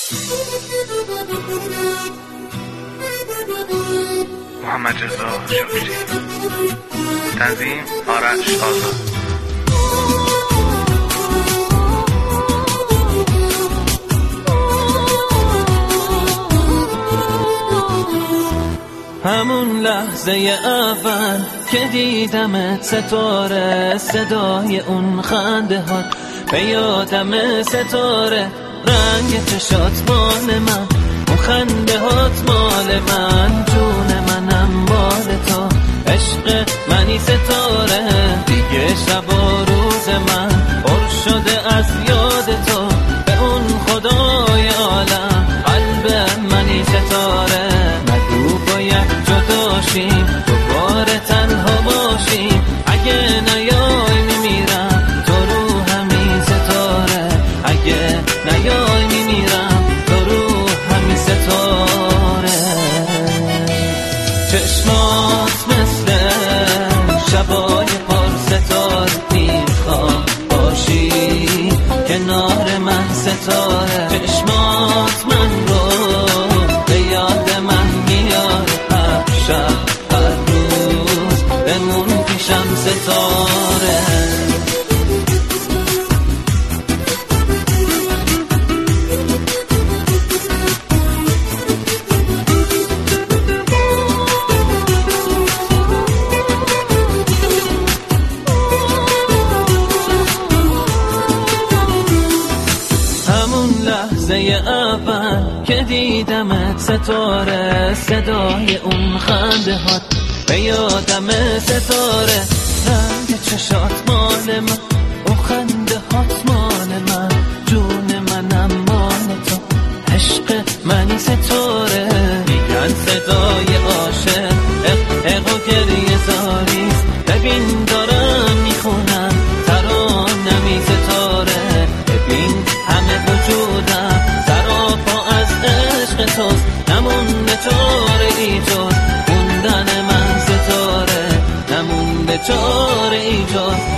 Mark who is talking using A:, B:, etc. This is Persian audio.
A: محمد رضا شکری. تنظیم آرش آزاد.
B: همون لحظه اول که دیدمت ستاره، صدای اون خنده ها به یادم ستاره، رنگ چشات مال من، اون خنده هات مال من، جون منم مال تو، عشق منی ستاره، دیگه شب و روز من پر شده از یاد تو، به اون خدای عالم قلب منی ستاره، نگو باید جدا شیم دوباره تنها باشیم، اگه نیای میمیرم تو رو همین ستاره، اگه نیای میمیرم تو رو همین ستاره. چشمات مثل شبای پر ستاره، میخوام باشی کنار من ستاره، چشمات من رو به یاد من میاره، هر شب هر روز بمون پیشم ستاره. لحظه اول که دیدمت ستاره، صدای اون خنده هات به یادم ستاره، رنگ چشات مال من، اون خنده هات مال من، جون منم مال تو، عشق منی ستاره، میگن صدای عاشق اق و گریه زاریست، ببین دارم میخونم ترانه‌می ستاره، ببین همه وجودم سراپا از عشق توست، نمونده چاره ای جز خوندن من ستاره، نمونده چاره ای جز